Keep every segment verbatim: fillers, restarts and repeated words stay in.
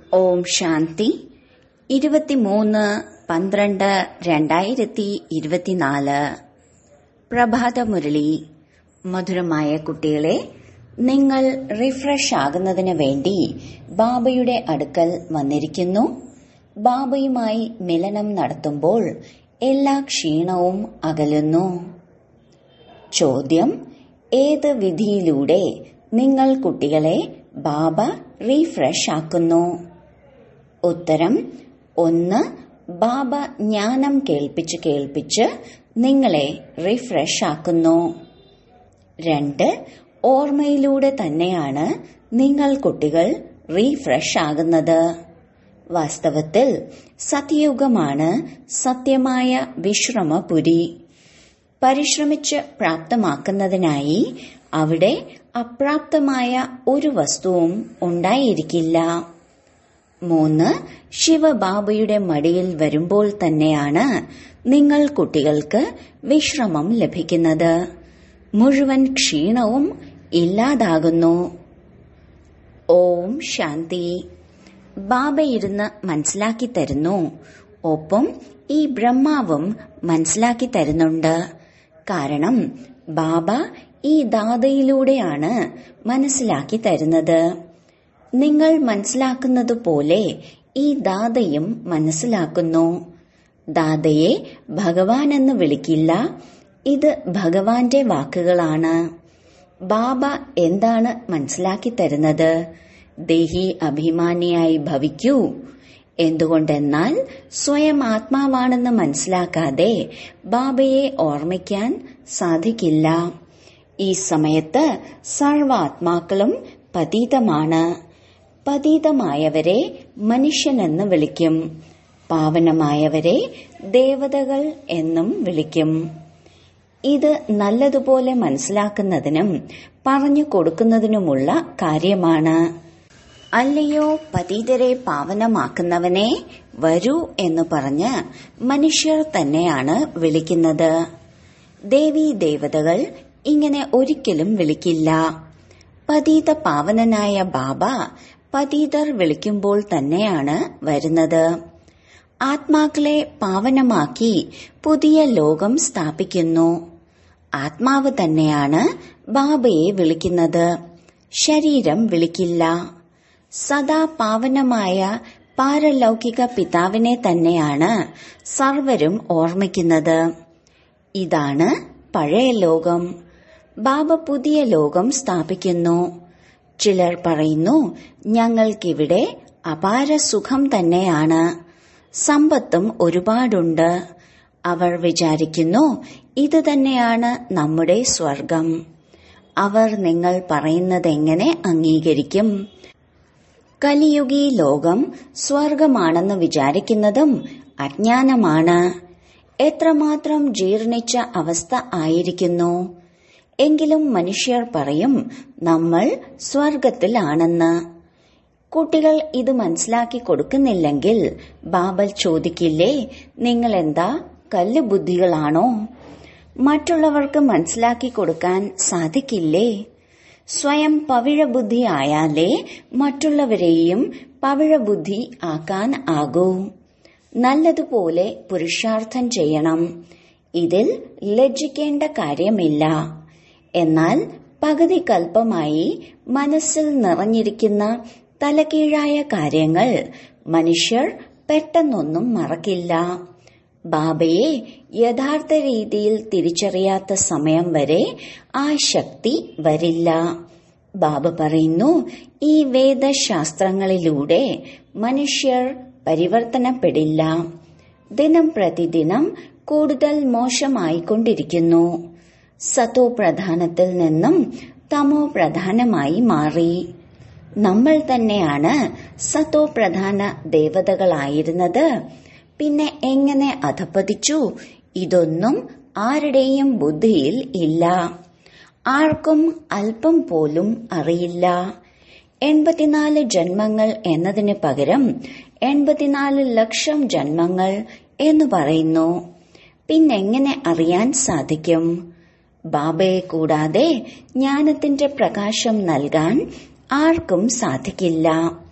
ഓം ശാന്തി. ഇരുപത്തിമൂന്ന് പന്ത്രണ്ട് രണ്ടായിരത്തി ഇരുപത്തിനാല്. പ്രഭാതമുരളി. മധുരമായ കുട്ടികളെ, നിങ്ങൾ റിഫ്രഷ് ആകുന്നതിന് വേണ്ടി ബാബയുടെ അടുക്കൽ വന്നിരിക്കുന്നു. ബാബയുമായി മിലനം നടത്തുമ്പോൾ എല്ലാ ക്ഷീണവും അകലുന്നു. ചോദ്യം: ഏത് വിധിയിലൂടെ നിങ്ങൾ കുട്ടികളെ ബാബ റീഫ്രഷ് ആക്കുന്നു? ഉത്തരം: ഒന്ന്, ബാബ ജ്ഞാനം കേൾപ്പിച്ച് കേൾപ്പിച്ച് നിങ്ങളെ റിഫ്രഷ് ആക്കുന്നു. രണ്ട്, ഓർമ്മയിലൂടെ തന്നെയാണ് നിങ്ങൾ കുട്ടികൾ റീഫ്രഷ് ആകുന്നത്. വാസ്തവത്തിൽ സത്യയുഗമാണ് സത്യമായ വിശ്രമപുരി. പരിശ്രമിച്ച് പ്രാപ്തമാക്കുന്നതിനായി അവിടെ അപ്രാപ്തമായ ഒരു വസ്തുവും ഉണ്ടായിരിക്കില്ല. മൂന്ന്, ശിവബാബയുടെ മടിയിൽ വരുമ്പോൾ തന്നെയാണ് നിങ്ങൾ കുട്ടികൾക്ക് വിശ്രമം ലഭിക്കുന്നത്. മുഴുവൻ ക്ഷീണവും ഇല്ലാതാകുന്നു. ഓം ശാന്തി. ബാബ ഇരുന്ന് മനസ്സിലാക്കി തരുന്നു. ഒപ്പം ഈ ബ്രഹ്മാവും മനസ്സിലാക്കി തരുന്നുണ്ട്. കാരണം ബാബ ഈ ദാതയിലൂടെയാണ് മനസ്സിലാക്കി തരുന്നത്. നിങ്ങൾ മനസ്സിലാക്കുന്നത് പോലെ ഈ ദാതയും മനസ്സിലാക്കുന്നു. ദാതയെ ഭഗവാൻ എന്ന് വിളിക്കില്ല. ഇത് ഭഗവാന്റെ വാക്കുകളാണ്. ബാബ എന്താണ് മനസ്സിലാക്കി തരുന്നത്? ദേഹി അഭിമാനിയായി ഭവിക്കൂ. എന്തുകൊണ്ടെന്നാൽ സ്വയം ആത്മാവാണെന്ന് മനസ്സിലാക്കാതെ ബാബയെ ഓർമ്മിക്കാൻ സാധിക്കില്ല. ഈ സമയത്ത് സർവാത്മാക്കളും പതീതമാണ്. പതീതമായവരെ മനുഷ്യനെന്ന് വിളിക്കും. പാവനമായവരെ ദേവതകൾ എന്നും വിളിക്കും. ഇത് നല്ലതുപോലെ മനസ്സിലാക്കുന്നതിനും പറഞ്ഞു കൊടുക്കുന്നതിനുമുള്ള കാര്യമാണ്. അല്ലയോ പതീതരെ പാവനമാക്കുന്നവനെ, വരൂ എന്ന് പറഞ്ഞ് മനുഷ്യർ തന്നെയാണ് വിളിക്കുന്നത്. ദേവീ ദേവതകൾ ഇങ്ങനെ ഒരിക്കലും വിളിക്കില്ല. പതീത പാവനനായ ബാബ പതീതർ വിളിക്കുമ്പോൾ തന്നെയാണ് വരുന്നത്. ആത്മാക്കളെ പാവനമാക്കി പുതിയ ലോകം സ്ഥാപിക്കുന്നു. ആത്മാവ് തന്നെയാണ് ബാബയെ വിളിക്കുന്നത്. ശരീരം വിളിക്കില്ല. സദാ പാവനമായ പാരലൗകിക പിതാവിനെ തന്നെയാണ് സർവരും ഓർമ്മിക്കുന്നത്. ഇതാണ് പഴയ ലോകം. ബാബ പുതിയ ലോകം സ്ഥാപിക്കുന്നു. ചിലർ പറയുന്നു, ഞങ്ങൾക്കിവിടെ അപാര സുഖം തന്നെയാണ്, സമ്പത്തും ഒരുപാടുണ്ട്. അവർ വിചാരിക്കുന്നു ഇത് തന്നെയാണ് നമ്മുടെ സ്വർഗം. അവർ നിങ്ങൾ പറയുന്നതെങ്ങനെ അംഗീകരിക്കും? കലിയുഗി ലോകം സ്വർഗമാണെന്ന് വിചാരിക്കുന്നതും അജ്ഞാനമാണ്. എത്രമാത്രം ജീർണിച്ച അവസ്ഥ ആയിരിക്കുന്നു. എങ്കിലും മനുഷ്യർ പറയും നമ്മൾ സ്വർഗത്തിലാണെന്ന്. കുട്ടികൾ ഇത് മനസ്സിലാക്കി കൊടുക്കുന്നില്ലെങ്കിൽ ബാബൽ ചോദിക്കില്ലേ, നിങ്ങളെന്താ കല്ല് ബുദ്ധികളാണോ? മറ്റുള്ളവർക്ക് മനസ്സിലാക്കി കൊടുക്കാൻ സാധിക്കില്ലേ? സ്വയം പവിഴബുദ്ധി ആയാലേ മറ്റുള്ളവരെയും പവിഴബുദ്ധി ആക്കാൻ ആകൂ. നല്ലതുപോലെ പുരുഷാർത്ഥം ചെയ്യണം. ഇതിൽ ലജ്ജിക്കേണ്ട കാര്യമില്ല. എന്നാൽ പകുതി കൽപ്പമായി മനസ്സിൽ നിറഞ്ഞിരിക്കുന്ന തലകീഴായ കാര്യങ്ങൾ മനുഷ്യർ പെട്ടെന്നൊന്നും മറക്കില്ല. ബാബയെ യഥാർത്ഥ രീതിയിൽ തിരിച്ചറിയാത്ത സമയം വരെ ആ ശക്തി വരില്ല. ബാബ പറയുന്നു, ഈ വേദശാസ്ത്രങ്ങളിലൂടെ മനുഷ്യർ പരിവർത്തനപ്പെടില്ല. ദിനം പ്രതിദിനം കൂടുതൽ മോശമായിക്കൊണ്ടിരിക്കുന്നു. സതോ പ്രധാനത്തിൽ നിന്നും തമോ പ്രധാനമായി മാറി. നമ്മൾ തന്നെയാണ് സതോ പ്രധാന ദേവതകളായിരുന്നത്. പിന്നെ എങ്ങനെ അധപ്പതിച്ചു? ഇതൊന്നും ആരുടെയും ബുദ്ധിയിൽ ഇല്ല. ആർക്കും അല്പം പോലും അറിയില്ല. എൺപത്തിനാല് ജന്മങ്ങൾ എന്നതിന് പകരം എൺപത്തിനാല് ലക്ഷം ജന്മങ്ങൾ എന്ന് പറയുന്നു. പിന്നെങ്ങനെ അറിയാൻ സാധിക്കും? ബാബയെ കൂടാതെ ജ്ഞാനത്തിന്റെ പ്രകാശം നൽകാൻ ആർക്കും സാധിക്കില്ല.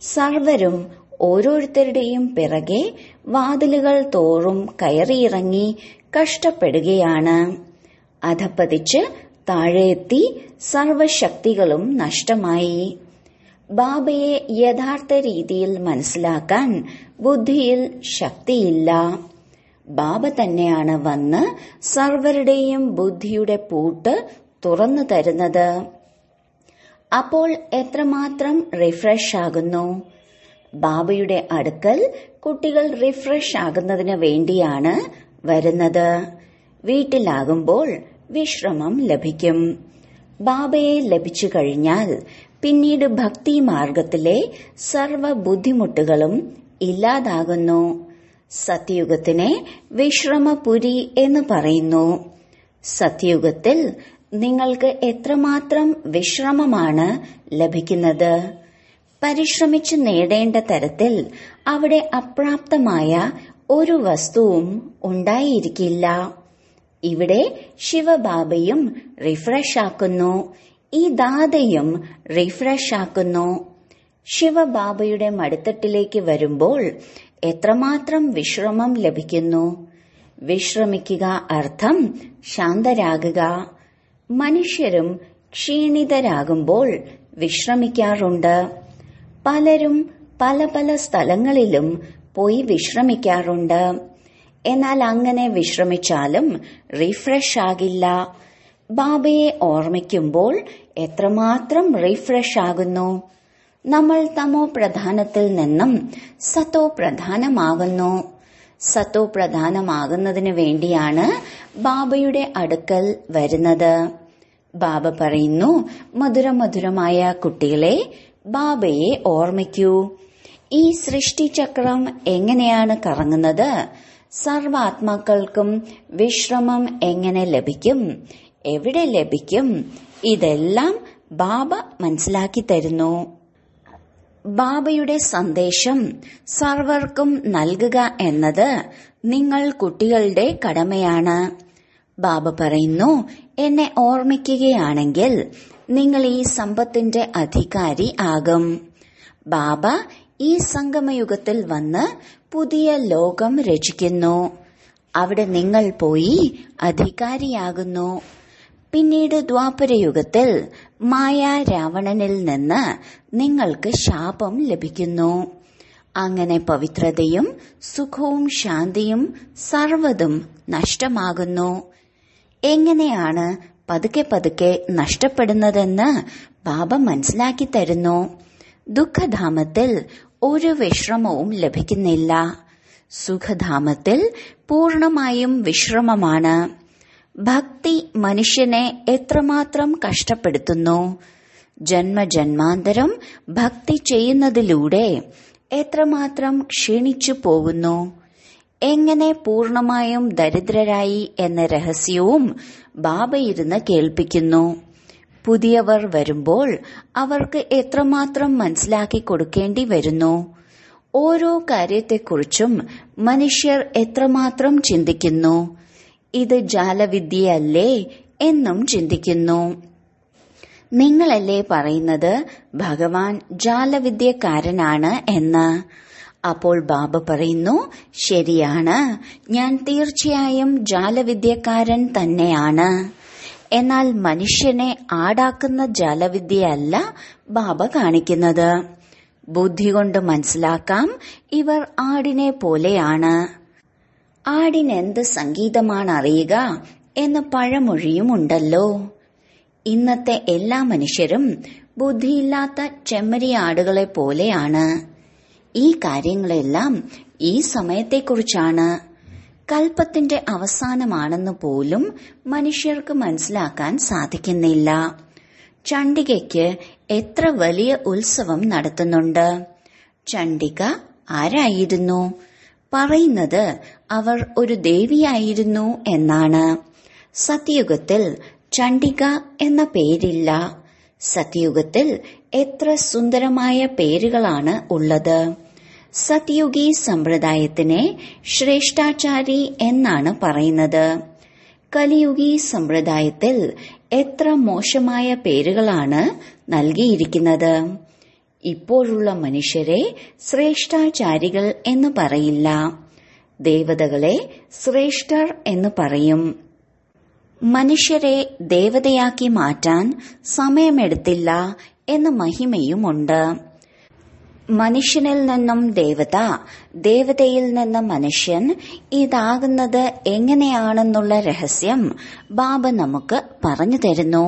സർവരും ഓരോരുത്തരുടെയും പിറകെ വാതിലുകൾ തോറും കയറിയിറങ്ങി കഷ്ടപ്പെടുകയാണ്. അധപ്പതിച്ച് താഴെയെത്തി സർവശക്തികളും നഷ്ടമായി. ബാബയെ യഥാർത്ഥ രീതിയിൽ മനസ്സിലാക്കാൻ ബുദ്ധിയിൽ ശക്തിയില്ല. ബാബ തന്നെയാണ് വന്ന് സർവരുടെയും ബുദ്ധിയുടെ പൂട്ട് തുറന്നു തരുന്നത്. അപ്പോൾ എത്രമാത്രം റിഫ്രഷ് ആകുന്നു. ബാബയുടെ അടുക്കൽ കുട്ടികൾ റിഫ്രഷ് ആകുന്നതിന് വേണ്ടിയാണ് വരുന്നത്. വീട്ടിലാകുമ്പോൾ വിശ്രമം ലഭിക്കും. ബാബയെ ലഭിച്ചു കഴിഞ്ഞാൽ പിന്നീട് ഭക്തി മാർഗത്തിലെ സർവ ബുദ്ധിമുട്ടുകളും ഇല്ലാതാകുന്നു. സത്യയുഗത്തിനെ വിശ്രമപുരി എന്ന് പറയുന്നു. സത്യയുഗത്തിൽ നിങ്ങൾക്ക് എത്രമാത്രം വിശ്രമമാണ് ലഭിക്കുന്നത്. പരിശ്രമിച്ചു നേടേണ്ട തരത്തിൽ അവിടെ അപ്രാപ്തമായ ഒരു വസ്തുവും ഉണ്ടായിരിക്കില്ല. ഇവിടെ ശിവബാബയും റിഫ്രഷ് ആക്കുന്നു. ഈ ദാതയും റിഫ്രഷ് ആക്കുന്നു. ശിവബാബയുടെ മടിത്തട്ടിലേക്ക് വരുമ്പോൾ എത്രമാത്രം വിശ്രമം ലഭിക്കുന്നു. വിശ്രമിക്കുക അർത്ഥം ശാന്തരാകുക. മനുഷ്യരും ക്ഷീണിതരാകുമ്പോൾ വിശ്രമിക്കാറുണ്ട്. പലരും പല പല സ്ഥലങ്ങളിലും പോയി വിശ്രമിക്കാറുണ്ട്. എന്നാൽ അങ്ങനെ വിശ്രമിച്ചാലും റിഫ്രഷ് ആകില്ല. ബാബയെ ഓർമ്മിക്കുമ്പോൾ എത്രമാത്രം റിഫ്രഷ് ആകുന്നു. നമ്മൾ തമോ പ്രധാനത്തിൽ നിന്നും സത്തോ പ്രധാനമാകുന്നു. സത്തോ പ്രധാനമാകുന്നതിന് വേണ്ടിയാണ് ബാബയുടെ അടുക്കൽ വരുന്നത്. ബാബ പറയുന്നു, മധുരമധുരമായ കുട്ടികളെ, ബാബയെ ഓർമ്മിക്കൂ. ഈ സൃഷ്ടിചക്രം എങ്ങനെയാണ് കറങ്ങുന്നത്? സർവാത്മാക്കൾക്കും വിശ്രമം എങ്ങനെ ലഭിക്കും? എവിടെ ലഭിക്കും? ഇതെല്ലാം ബാബ മനസ്സിലാക്കി തരുന്നു. ബാബയുടെ സന്ദേശം സർവർക്കും നൽകുക എന്നത് നിങ്ങൾ കുട്ടികളുടെ കടമയാണ്. ബാബ പറയുന്നു, എന്നെ ഓർമ്മിക്കുകയാണെങ്കിൽ നിങ്ങൾ ഈ സമ്പത്തിന്റെ അധികാരി ആകും. ബാബ ഈ സംഗമയുഗത്തിൽ വന്ന് പുതിയ ലോകം രചിക്കുന്നു. അവിടെ നിങ്ങൾ പോയി അധികാരിയാകുന്നു. പിന്നീട് ദ്വാപരയുഗത്തിൽ മായാ രാവണനിൽ നിന്ന് നിങ്ങൾക്ക് ശാപം ലഭിക്കുന്നു. അങ്ങനെ പവിത്രതയും സുഖവും ശാന്തിയും സർവ്വതും നഷ്ടമാകുന്നു. എങ്ങനെയാണ് പതുക്കെ പതുക്കെ നഷ്ടപ്പെടുന്നതെന്ന് ബാബ മനസ്സിലാക്കി തരുന്നു. ദുഃഖധാമത്തിൽ ഒരു വിശ്രമവും ലഭിക്കുന്നില്ല. സുഖധാമത്തിൽ പൂർണമായും വിശ്രമമാണ്. ഭക്തി മനുഷ്യനെ എത്രമാത്രം കഷ്ടപ്പെടുത്തുന്നു. ജന്മജന്മാന്തരം ഭക്തി ചെയ്യുന്നതിലൂടെ എത്രമാത്രം ക്ഷീണിച്ചു പോകുന്നു. എങ്ങനെ പൂർണമായും ദരിദ്രരായി എന്ന രഹസ്യവും ബാബ ഇരുന്ന് കേൾപ്പിക്കുന്നു. പുതിയവർ വരുമ്പോൾ അവർക്ക് എത്രമാത്രം മനസ്സിലാക്കി കൊടുക്കേണ്ടി വരുന്നു. ഓരോ കാര്യത്തെക്കുറിച്ചും മനുഷ്യർ എത്രമാത്രം ചിന്തിക്കുന്നു. ഇത് ജാലവിദ്യയല്ലേ എന്നും ചിന്തിക്കുന്നു. നിങ്ങളല്ലേ പറയുന്നത് ഭഗവാൻ ജാലവിദ്യക്കാരനാണ് എന്ന്. അപ്പോൾ ബാബ പറയുന്നു, ശരിയാണ്, ഞാൻ തീർച്ചയായും ജാലവിദ്യക്കാരൻ തന്നെയാണ്. എന്നാൽ മനുഷ്യനെ ആടാക്കുന്ന ജാലവിദ്യയല്ല ബാബ കാണിക്കുന്നത്. ബുദ്ധി കൊണ്ട് മനസ്സിലാക്കാം, ഇവർ ആടിനെ പോലെയാണ്. ആടിനെന്ത് സംഗീതമാണ് അറിയുക എന്ന് പഴമൊഴിയുമുണ്ടല്ലോ. ഇന്നത്തെ എല്ലാ മനുഷ്യരും ബുദ്ധിയില്ലാത്ത ചെമ്മരിയാടുകളെ പോലെയാണ്. ഈ കാര്യങ്ങളെല്ലാം ഈ സമയത്തെക്കുറിച്ചാണ്. കൽപ്പത്തിന്റെ അവസാനമാണെന്ന് പോലും മനുഷ്യർക്ക് മനസ്സിലാക്കാൻ സാധിക്കുന്നില്ല. ചണ്ഡികയ്ക്ക് എത്ര വലിയ ഉത്സവം നടത്തുന്നുണ്ട്. ചണ്ഡിക ആരായിരുന്നു? പറയുന്നത് അവർ ഒരു ദേവിയായിരുന്നു എന്നാണ്. സത്യയുഗത്തിൽ ചണ്ഡിക എന്ന പേരില്ല. സത്യയുഗത്തിൽ എത്ര സുന്ദരമായ പേരുകളാണ് ഉള്ളത്. സത്യുഗി സമ്പ്രദായത്തിനെ ശ്രേഷ്ഠാചാരി എന്നാണ് പറയുന്നത്. കലിയുഗി സമ്പ്രദായത്തിൽ എത്ര മോശമായ പേരുകളാണ് നൽകിയിരിക്കുന്നത്. ഇപ്പോഴുള്ള മനുഷ്യരെ ശ്രേഷ്ഠാചാരികൾ എന്ന് പറയില്ല. ദേവതകളെ ശ്രേഷ്ഠർ എന്ന് പറയും. മനുഷ്യരെ ദേവതയാക്കി മാറ്റാൻ സമയമെടുത്തില്ല എന്ന മഹിമയുമുണ്ട്. മനുഷ്യനിൽ നിന്നും ദേവത, ദേവതയിൽ നിന്ന് മനുഷ്യൻ ഇതാകുന്നത് എങ്ങനെയാണെന്നുള്ള രഹസ്യം ബാബ നമുക്ക് പറഞ്ഞു തരുന്നു.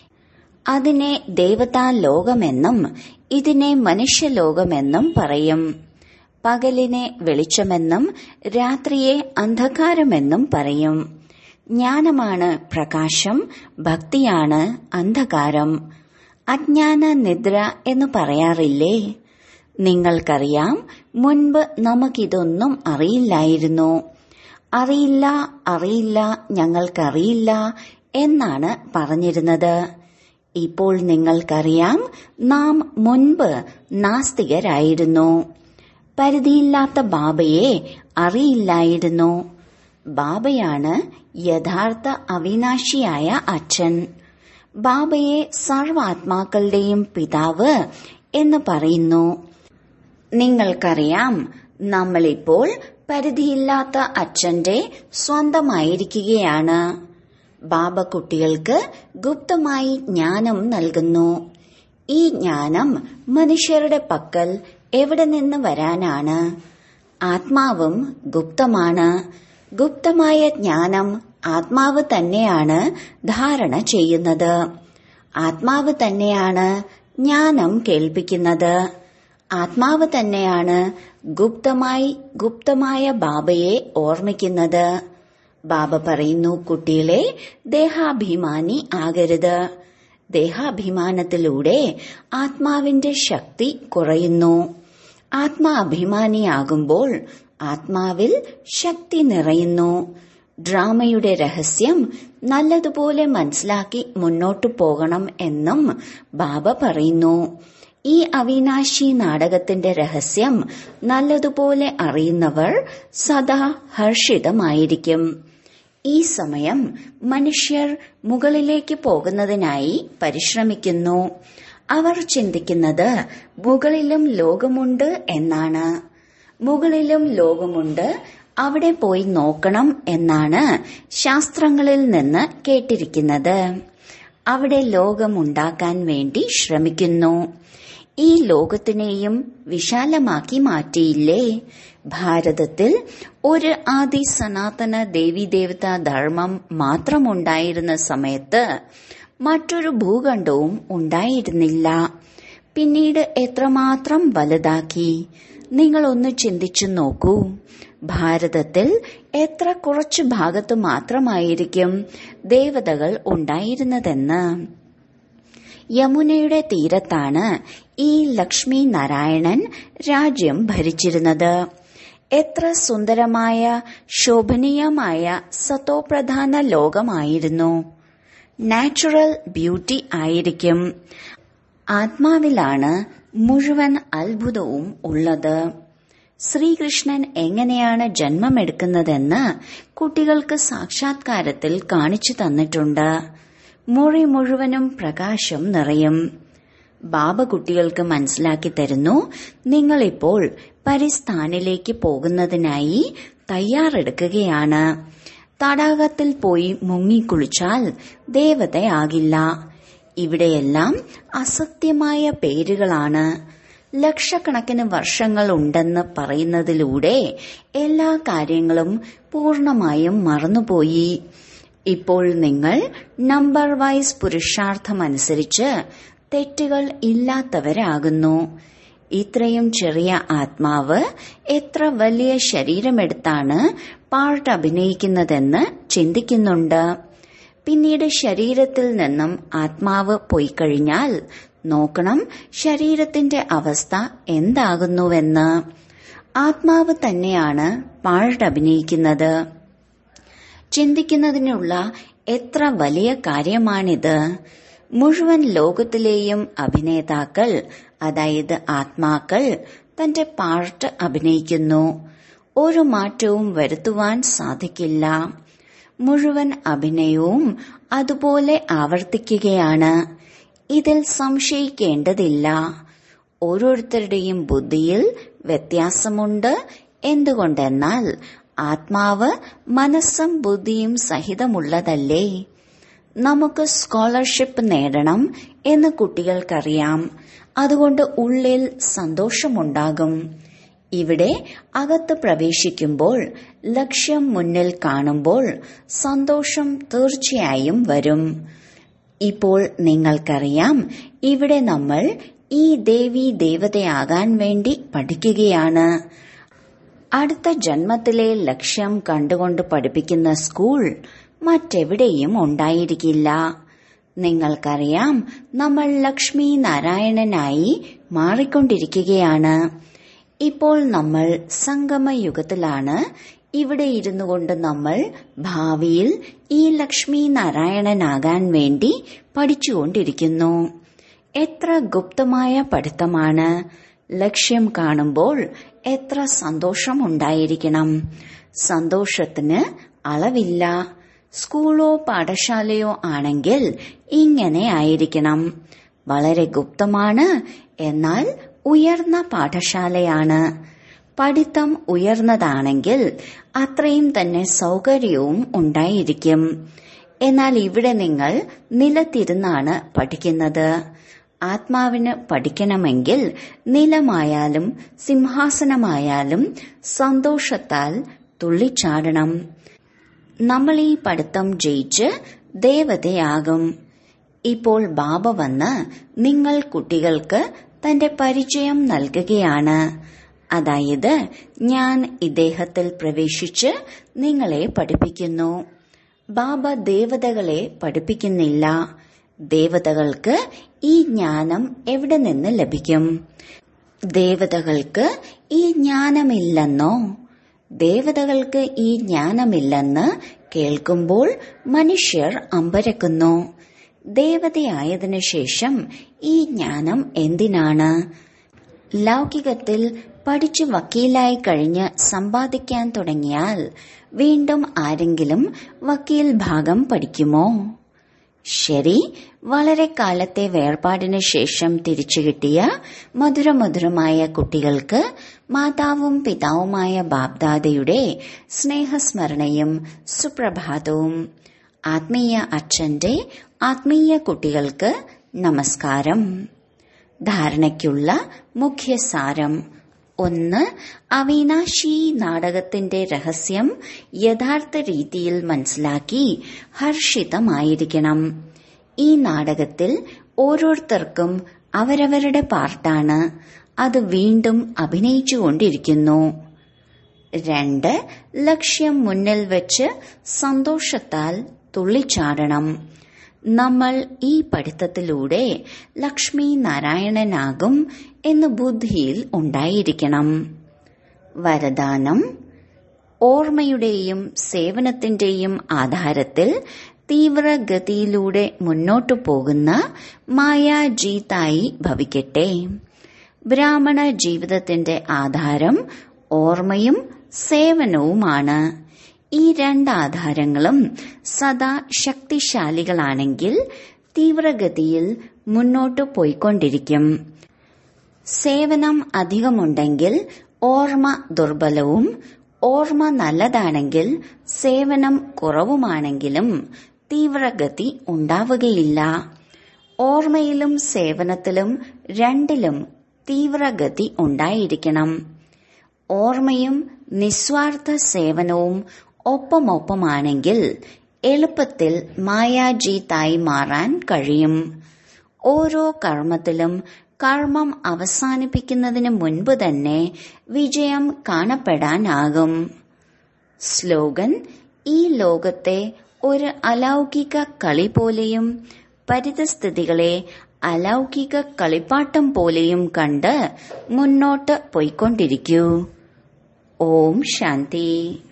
അതിനെ ദേവതാ ലോകമെന്നും ഇതിനെ മനുഷ്യലോകമെന്നും പറയും. പകലിനെ വെളിച്ചമെന്നും രാത്രിയെ അന്ധകാരമെന്നും പറയും. ജ്ഞാനമാണ് പ്രകാശം, ഭക്തിയാണ് അന്ധകാരം. അജ്ഞാന നിദ്ര എന്ന് പറയാറില്ലേ? നിങ്ങൾക്കറിയാം, മുൻപ് നമുക്കിതൊന്നും അറിയില്ലായിരുന്നു. അറിയില്ല അറിയില്ല ഞങ്ങൾക്കറിയില്ല എന്നാണ് പറഞ്ഞിരുന്നത്. ഇപ്പോൾ നിങ്ങൾക്കറിയാം, നാം മുൻപ് നാസ്തികരായിരുന്നു. പരിധിയില്ലാത്ത ബാബയെ അറിയില്ലായിരുന്നു. ബാബയാണ് യഥാർത്ഥ അവിനാശിയായ അച്ഛൻ. ബാബയെ സർവാത്മാക്കളുടെയും പിതാവ് എന്ന് പറയുന്നു. നിങ്ങൾക്കറിയാം, നമ്മളിപ്പോൾ പരിധിയില്ലാത്ത അച്ഛന്റെ സ്വന്തമായിരിക്കുകയാണ്. ബാബ കുട്ടികൾക്ക് ഗുപ്തമായി ജ്ഞാനം നൽകുന്നു. ഈ ജ്ഞാനം മനുഷ്യരുടെ പക്കൽ എവിടെ നിന്ന് വരാനാണ്? ആത്മാവും ഗുപ്തമാണ്. ഗുപ്തമായ ജ്ഞാനം ആത്മാവ് തന്നെയാണ് ധാരണ ചെയ്യുന്നത്. ആത്മാവ് തന്നെയാണ് ജ്ഞാനം കേൾപ്പിക്കുന്നത്. ആത്മാവ് തന്നെയാണ് ഗുപ്തമായി ഗുപ്തമായ ബാബയെ ഓർമ്മിക്കുന്നത്. ബാബ പറയുന്നു, കുട്ടികളെ ദേഹാഭിമാനി ആകരുത്. ദേഹാഭിമാനത്തിലൂടെ ആത്മാവിന്റെ ശക്തി കുറയുന്നു. ആത്മാഭിമാനിയാകുമ്പോൾ ആത്മാവിൽ ശക്തി നിറയുന്നു. ഡ്രാമയുടെ രഹസ്യം നല്ലതുപോലെ മനസ്സിലാക്കി മുന്നോട്ടു പോകണം എന്നും ബാബ പറയുന്നു. ഈ അവിനാശി നാടകത്തിന്റെ രഹസ്യം നല്ലതുപോലെ അറിയുന്നവർ സദാ ഹർഷിതമായിരിക്കും. ഈ സമയം മനുഷ്യർ മുകളിലേക്ക് പോകുന്നതിനായി പരിശ്രമിക്കുന്നു. അവർ ചിന്തിക്കുന്നത് മുകളിലും ലോകമുണ്ട് എന്നാണ്. മുകളിലും ലോകമുണ്ട്, അവിടെ പോയി നോക്കണം എന്നാണ് ശാസ്ത്രങ്ങളിൽ നിന്ന് കേട്ടിരിക്കുന്നത്. അവിടെ ലോകമുണ്ടാക്കാൻ വേണ്ടി ശ്രമിക്കുന്നു. ഈ ലോകത്തിനെയും വിശാലമാക്കി മാറ്റിയില്ലേ? ഭാരതത്തിൽ ഒരു ആദി സനാതന ദേവീദേവതാ ധർമ്മം മാത്രമുണ്ടായിരുന്ന സമയത്ത് മറ്റൊരു ഭൂഖണ്ഡവും ഉണ്ടായിരുന്നില്ല. പിന്നീട് എത്രമാത്രം വലുതാക്കി. നിങ്ങളൊന്ന് ചിന്തിച്ചു നോക്കൂ. ഭാരതത്തിൽ എത്ര കുറച്ചു ഭാഗത്തു മാത്രമായിരിക്കും ദേവതകൾ ഉണ്ടായിരുന്നതെന്ന്. യമുനയുടെ തീരത്താണ് ഈ ലക്ഷ്മി നാരായണൻ രാജ്യം ഭരിച്ചിരുന്നത്. എത്ര സുന്ദരമായ ശോഭനീയമായ സതോപ്രധാന ലോകമായിരുന്നു. നാച്ചുറൽ ബ്യൂട്ടി ആയിരിക്കും. ആത്മാവിലാണ് മുഴുവൻ അത്ഭുതവും ഉള്ളത്. ശ്രീകൃഷ്ണൻ എങ്ങനെയാണ് ജന്മമെടുക്കുന്നതെന്ന് കുട്ടികൾക്ക് സാക്ഷാത്കാരത്തിൽ കാണിച്ചു തന്നിട്ടുണ്ട്. മുറി മുഴുവനും പ്രകാശം നിറയും. ബാബ കുട്ടികൾക്ക് മനസ്സിലാക്കി തരുന്നു, നിങ്ങളിപ്പോൾ പരിസ്ഥാനിലേക്ക് പോകുന്നതിനായി തയ്യാറെടുക്കുകയാണ്. തടാകത്തിൽ പോയി മുങ്ങിക്കുളിച്ചാൽ ദേവതയാകില്ല. ഇവിടെയെല്ലാം അസത്യമായ പേരുകളാണ്. ലക്ഷക്കണക്കിന് വർഷങ്ങൾ ഉണ്ടെന്ന് പറയുന്നതിലൂടെ എല്ലാ കാര്യങ്ങളും പൂർണമായും മറന്നുപോയി. ഇപ്പോൾ നിങ്ങൾ നമ്പർ വൈസ് പുരുഷാർത്ഥമനുസരിച്ച് തെറ്റുകൾ ഇല്ലാത്തവരാകുന്നു. ഇത്രയും ചെറിയ ആത്മാവ് എത്ര വലിയ ശരീരമെടുത്താണ് പാർട്ട് അഭിനയിക്കുന്നതെന്ന് ചിന്തിക്കുന്നുണ്ട്. പിന്നീട് ശരീരത്തിൽ നിന്നും ആത്മാവ് പോയിക്കഴിഞ്ഞാൽ നോക്കണം ശരീരത്തിന്റെ അവസ്ഥ എന്താകുന്നുവെന്ന്. ആത്മാവ് തന്നെയാണ് പാർട്ട് അഭിനയിക്കുന്നത്. ചിന്തിക്കുന്നതിനുള്ള എത്ര വലിയ കാര്യമാണിത്. മുഴുവൻ ലോകത്തിലെയും അഭിനേതാക്കൾ, അതായത് ആത്മാക്കൾ, തന്റെ പാർട്ട് അഭിനയിക്കുന്നു. ഒരു മാറ്റവും വരുത്തുവാൻ സാധിക്കില്ല. മുഴുവൻ അഭിനയവും അതുപോലെ ആവർത്തിക്കുകയാണ്. ഇതിൽ സംശയിക്കേണ്ടതില്ല. ഓരോരുത്തരുടെയും ബുദ്ധിയിൽ വ്യത്യാസമുണ്ട്. എന്തുകൊണ്ടെന്നാൽ ആത്മാവ് മനസ്സും ബുദ്ധിയും സഹിതമുള്ളതല്ലേ. നമുക്ക് സ്കോളർഷിപ്പ് നേടണം എന്ന് കുട്ടികൾക്കറിയാം. അതുകൊണ്ട് ഉള്ളിൽ സന്തോഷമുണ്ടാകും. ഇവിടെ അകത്ത് പ്രവേശിക്കുമ്പോൾ, ലക്ഷ്യം മുന്നിൽ കാണുമ്പോൾ സന്തോഷം തീർച്ചയായും വരും. ഇപ്പോൾ നിങ്ങൾക്കറിയാം, ഇവിടെ നമ്മൾ ഈ ദേവി ദേവതയാകാൻ വേണ്ടി പഠിക്കുകയാണ്. അടുത്ത ജന്മത്തിലെ ലക്ഷ്യം കണ്ടുകൊണ്ട് പഠിപ്പിക്കുന്ന സ്കൂൾ മറ്റെവിടെയും ഉണ്ടായിരിക്കില്ല. നിങ്ങൾക്കറിയാം, നമ്മൾ ലക്ഷ്മി നാരായണനായി മാറിക്കൊണ്ടിരിക്കുകയാണ്. ഇപ്പോൾ നമ്മൾ സംഗമയുഗത്തിലാണ്. ഇവിടെ ഇരുന്നു കൊണ്ട് നമ്മൾ ഭാവിയിൽ ഈ ലക്ഷ്മി നാരായണനാകാൻ വേണ്ടി പഠിച്ചുകൊണ്ടിരിക്കുന്നു. എത്ര ഗുപ്തമായ പഠിത്തമാണ്. ലക്ഷ്യം കാണുമ്പോൾ എത്ര സന്തോഷമുണ്ടായിരിക്കണം. സന്തോഷത്തിന് അളവില്ല. സ്കൂളോ പാഠശാലയോ ആണെങ്കിൽ ഇങ്ങനെ ആയിരിക്കണം. വളരെ ഗുപ്തമാണ്, എന്നാൽ ഉയർന്ന പാഠശാലയാണ്. പഠിത്തം ഉയർന്നതാണെങ്കിൽ അത്രയും തന്നെ സൗകര്യവും ഉണ്ടായിരിക്കും. എന്നാൽ ഇവിടെ നിങ്ങൾ നിലത്തിരുന്നാണ് പഠിക്കുന്നത്. ആത്മാവിന് പഠിക്കണമെങ്കിൽ നിലമായാലും സിംഹാസനമായാലും സന്തോഷത്താൽ തുള്ളിച്ചാടണം. നമ്മൾ ഈ പഠിത്തം ജയിച്ച് ദേവതയാകും. ഇപ്പോൾ ബാബ വന്ന് നിങ്ങൾ കുട്ടികൾക്ക് തന്റെ പരിചയം നൽകുകയാണ്. അതായത് ഞാൻ ഇദ്ദേഹത്തിൽ പ്രവേശിച്ച് നിങ്ങളെ പഠിപ്പിക്കുന്നു. ബാബ ദേവതകളെ പഠിപ്പിക്കുന്നില്ല. ദേവതകൾക്ക് ഈ ജ്ഞാനം എവിടെ നിന്ന് ലഭിക്കും? ദേവതകൾക്ക് ഈ ജ്ഞാനമില്ലെന്നോ? ദേവതകൾക്ക് ഈ ജ്ഞാനമില്ലെന്ന് കേൾക്കുമ്പോൾ മനുഷ്യർ അമ്പരക്കുന്നു. ദേവതയായതിനു ശേഷം ഈ ജ്ഞാനം എന്തിനാണ്? ലൗകികത്തിൽ പഠിച്ചു വക്കീലായി കഴിഞ്ഞ് സമ്പാദിക്കാൻ തുടങ്ങിയാൽ വീണ്ടും ആരെങ്കിലും വക്കീൽ ഭാഗം പഠിക്കുമോ? ശരി, വളരെ കാലത്തെ വേർപാടിന് ശേഷം തിരിച്ചു കിട്ടിയ മധുരമധുരമായ കുട്ടികൾക്ക് മാതാവും പിതാവുമായ ബാബ്ദാദയുടെ സ്നേഹസ്മരണയും സുപ്രഭാതവും. ആത്മീയ അച്ഛന്റെ ആത്മീയ കുട്ടികൾക്ക് നമസ്കാരം. ധാരണയ്ക്കുള്ള മുഖ്യസാരം: ഒന്ന്, അവിനാശി നാടകത്തിന്റെ രഹസ്യം യഥാർത്ഥ രീതിയിൽ മനസ്സിലാക്കി ഹർഷിതമായിരിക്കണം. ഈ നാടകത്തിൽ ഓരോരുത്തർക്കും അവരവരുടെ പാർട്ടാണ്. അത് വീണ്ടും അഭിനയിച്ചുകൊണ്ടിരിക്കുന്നു. രണ്ട്, ലക്ഷ്യം മുന്നിൽ വെച്ച് സന്തോഷത്താൽ തുള്ളിച്ചാടണം. നമ്മൾ ഈ പഠിത്തത്തിലൂടെ ലക്ഷ്മി നാരായണനാകും എന്ന് ബുദ്ധിയിൽ ഉണ്ടായിരിക്കണം. വരദാനം: ഓർമ്മയുടെയും സേവനത്തിന്റെയും ആധാരത്തിൽ തീവ്രഗതിയിലൂടെ മുന്നോട്ടു പോകുന്ന മായാജീതായി ഭവിക്കട്ടെ. ബ്രാഹ്മണ ജീവിതത്തിന്റെ ആധാരം ഓർമ്മയും സേവനവുമാണ്. ഈ രണ്ടാധാരങ്ങളും സദാ ശക്തിശാലികളാണെങ്കിൽ തീവ്രഗതിയിൽ മുന്നോട്ടു പോയിക്കൊണ്ടിരിക്കും. സേവനം അധികമുണ്ടെങ്കിൽ ഓർമ്മ ദുർബലവും, ഓർമ്മ നല്ലതാണെങ്കിൽ സേവനം കുറവുമാണെങ്കിലും തീവ്രഗതി ഉണ്ടാവുകയില്ല. ഓർമ്മയിലും സേവനത്തിലും രണ്ടിലും തീവ്രഗതി ഉണ്ടായിരിക്കണം. ഓർമ്മയും നിസ്വാർത്ഥ സേവനവും ഒപ്പമൊപ്പമാണെങ്കിൽ എളുപ്പത്തിൽ മായാജീതായി മാറാൻ കഴിയും. ഓരോ കർമ്മത്തിലും കർമ്മം അവസാനിപ്പിക്കുന്നതിന് മുൻപ് തന്നെ വിജയം കാണപ്പെടാനാകും. സ്ലോഗൻ: ഈ ലോകത്തെ ഒരു അലൗകിക കളി പോലെയും പരിതസ്ഥിതികളെ അലൗകിക കളിപ്പാട്ടം പോലെയും കണ്ട് മുന്നോട്ട് പോയിക്കൊണ്ടിരിക്കൂ. ഓം ശാന്തി.